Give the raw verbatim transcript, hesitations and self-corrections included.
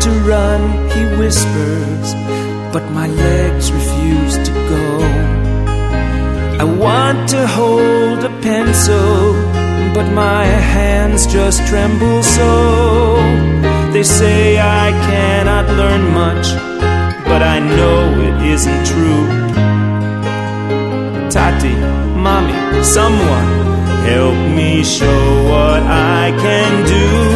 to run, he whispers, but my legs refuse to go. I want to hold a pencil, but my hands just tremble so. They say I cannot learn much, but I know it isn't true. Tati, mommy, someone, help me show what I can do.